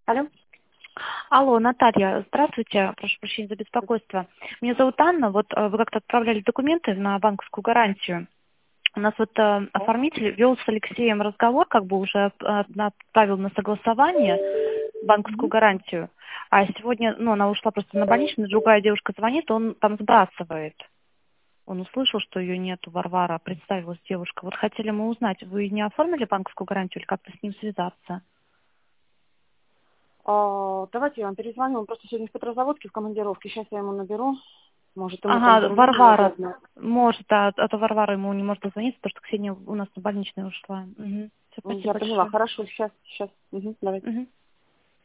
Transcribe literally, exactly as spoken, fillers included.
Алло. Алло, Наталья, здравствуйте, прошу прощения за беспокойство. Меня зовут Анна, вот э, вы как-то отправляли документы на банковскую гарантию. У нас вот э, оформитель вел с Алексеем разговор, как бы уже э, отправил на согласование банковскую гарантию. А сегодня, ну, она ушла просто на больничный, другая девушка звонит, он там сбрасывает. Он услышал, что ее нету, Варвара, представилась девушка. Вот хотели мы узнать, вы не оформили банковскую гарантию или как-то с ним связаться? А, давайте я вам перезвоню. Он просто сегодня в Петрозаводске в командировке. Сейчас я ему наберу. Может, ему там Ага, более Варвара. удобно. Может, да, а то Варвара ему не может дозвониться, потому что Ксения у нас на больничной ушла. Угу. Все, М, спасибо Я поняла. большое. Хорошо, сейчас, сейчас. Угу, давайте. Угу.